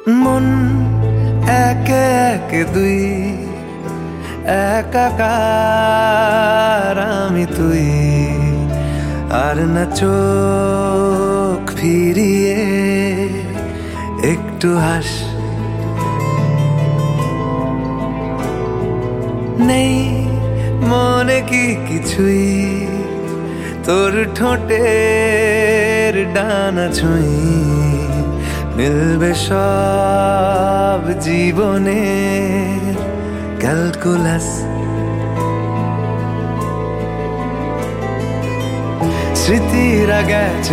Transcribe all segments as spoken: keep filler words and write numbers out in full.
মন একে একে দুই, একাকার আমি তুই, আর না চোখ ফিরিয়ে একটু হাস। নেই মনে কি কিছুই, তোর ঠোঁটের ডানা ছুঁই, মিলবে সব জীবনের ক্যালকুলাস। স্মৃতিরা গেছে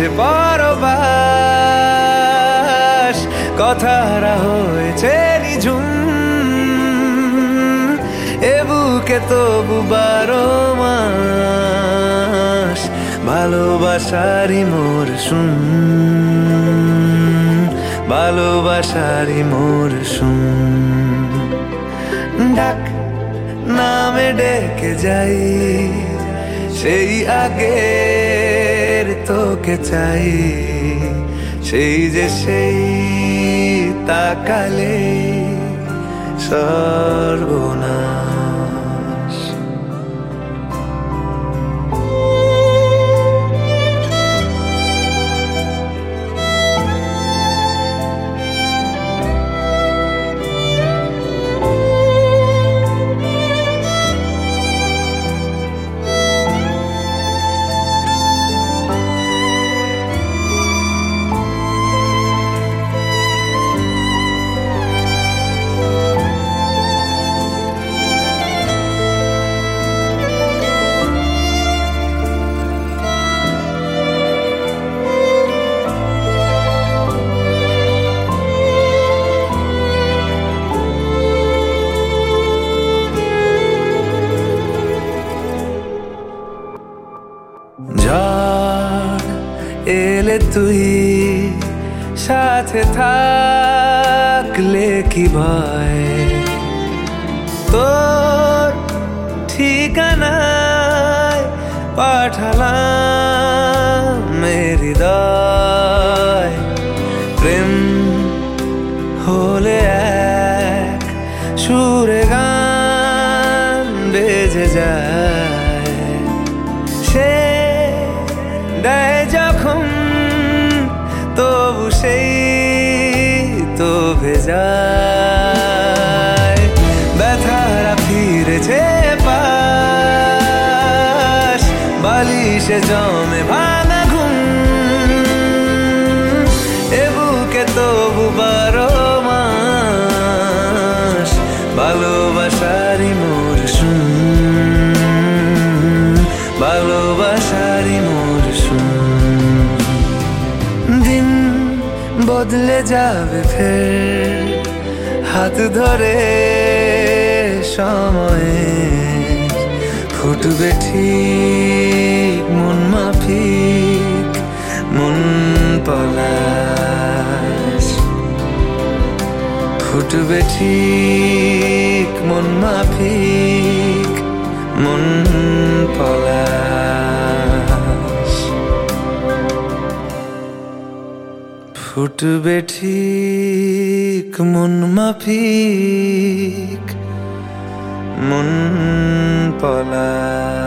পরবাস, কথারা হয়েছে নিঝুম, এ বুকে তবু বারো মাস ভালোবাসারই মোর শুন, ভালোবাসারই মোর শুন। ডাক নামে ডেকে যাই, সেই আগের তোকে চাই, সেই যে সেই তাকালে সর্বনাশ। ঝড় এলে তুই সাথে থাকলে কি ভয়, তোর ঠিকানায় পাঠালাম হৃদয়। প্রেম হলে এক সুরে গান বেজে যায়, সে দেয় যখন তবু সেই তো ভেজায়। ব্যথারা ফিরেছে পাশ, বালিশে জমে ভাঙা ঘুম, এ বুকে তবু বারো মাস ভালোবাসারই মোর শুন, ভালোবাসারই মোর শুন। দিন বদলে যাবে ফের, হাত ধরে সময়ে ফুটবে ঠিক মন মাফিক মন পলাশ, ফুটবে ঠিক মন মাফিক মন পলাশ, ফুটবে ঠিক মন মাফিক মন পলাশ।